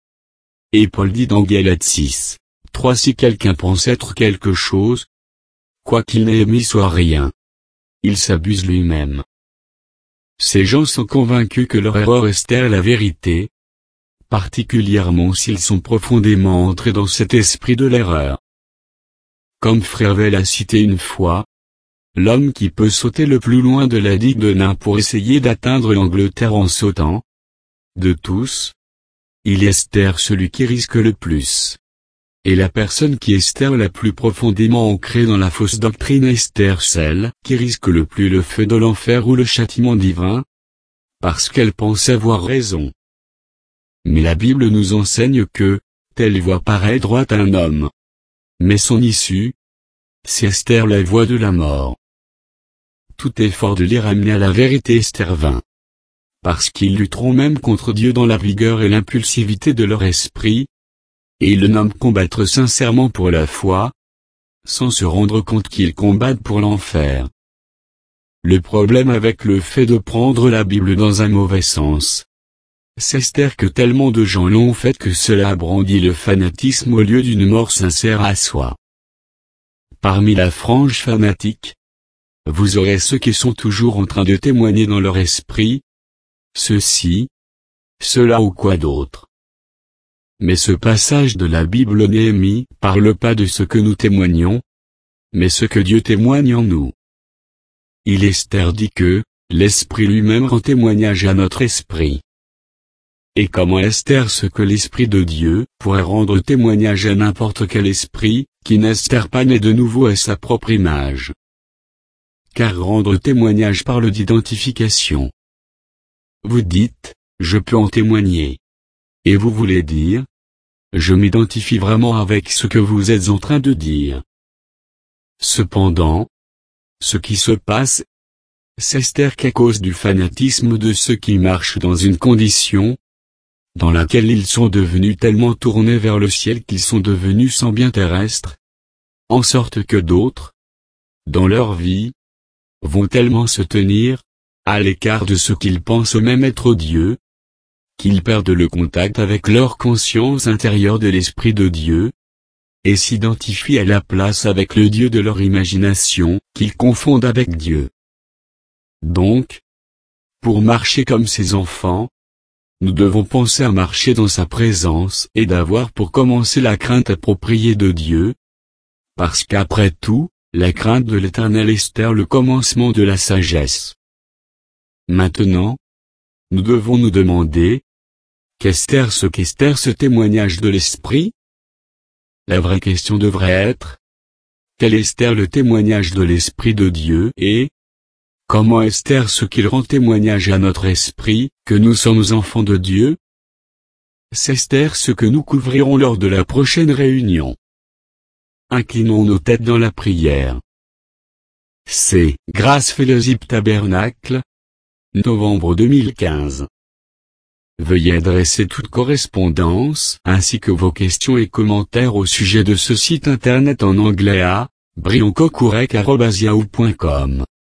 Et Paul dit dans Galates 6:3 Si quelqu'un pense être quelque chose, quoiqu'il Néhémie soit rien, il s'abuse lui-même. Ces gens sont convaincus que leur erreur est la vérité, particulièrement s'ils sont profondément entrés dans cet esprit de l'erreur. Comme Frère Vell a cité une fois, l'homme qui peut sauter le plus loin de la digue de Nain pour essayer d'atteindre l'Angleterre en sautant, de tous, il est celui qui risque le plus. Et la personne qui est la plus profondément ancrée dans la fausse doctrine est celle qui risque le plus le feu de l'enfer ou le châtiment divin, parce qu'elle pense avoir raison. Mais la Bible nous enseigne que, telle voie paraît droite à un homme, mais son issue, c'est la voie de la mort. Tout effort de les ramener à la vérité est vain. Parce qu'ils lutteront même contre Dieu dans la vigueur et l'impulsivité de leur esprit, et ils le nomment combattre sincèrement pour la foi, sans se rendre compte qu'ils combattent pour l'enfer. Le problème avec le fait de prendre la Bible dans un mauvais sens, c'est que tellement de gens l'ont fait que cela brandit le fanatisme au lieu d'une mort sincère à soi. Parmi la frange fanatique, vous aurez ceux qui sont toujours en train de témoigner dans leur esprit, ceci, cela ou quoi d'autre. Mais ce passage de la Bible Néhémie parle pas de ce que nous témoignons, mais ce que Dieu témoigne en nous. Il est dit que, l'Esprit lui-même rend témoignage à notre esprit. Et comment est ce que l'Esprit de Dieu pourrait rendre témoignage à n'importe quel esprit, qui n'est pas né de nouveau à sa propre image? Car rendre témoignage parle d'identification. Vous dites, je peux en témoigner. Et vous voulez dire, je m'identifie vraiment avec ce que vous êtes en train de dire. Cependant, ce qui se passe, c'est qu'à cause du fanatisme de ceux qui marchent dans une condition, dans laquelle ils sont devenus tellement tournés vers le ciel qu'ils sont devenus sans bien terrestres, en sorte que d'autres, dans leur vie, vont tellement se tenir, à l'écart de ce qu'ils pensent eux-mêmes être Dieu, qu'ils perdent le contact avec leur conscience intérieure de l'Esprit de Dieu, et s'identifient à la place avec le Dieu de leur imagination, qu'ils confondent avec Dieu. Donc, pour marcher comme ses enfants, nous devons penser à marcher dans sa présence et d'avoir pour commencer la crainte appropriée de Dieu, parce qu'après tout, la crainte de l'Éternel est le commencement de la sagesse. Maintenant, nous devons nous demander, qu'est-ce ce témoignage de l'Esprit? La vraie question devrait être, quel est le témoignage de l'Esprit de Dieu et, comment est ce qu'il rend témoignage à notre esprit, que nous sommes enfants de Dieu? C'est ce que nous couvrirons lors de la prochaine réunion. Inclinons nos têtes dans la prière. C'est Grâce Fellowship Tabernacle, novembre 2015. Veuillez adresser toute correspondance, ainsi que vos questions et commentaires au sujet de ce site internet en anglais à brioncocourec@yahoo.com.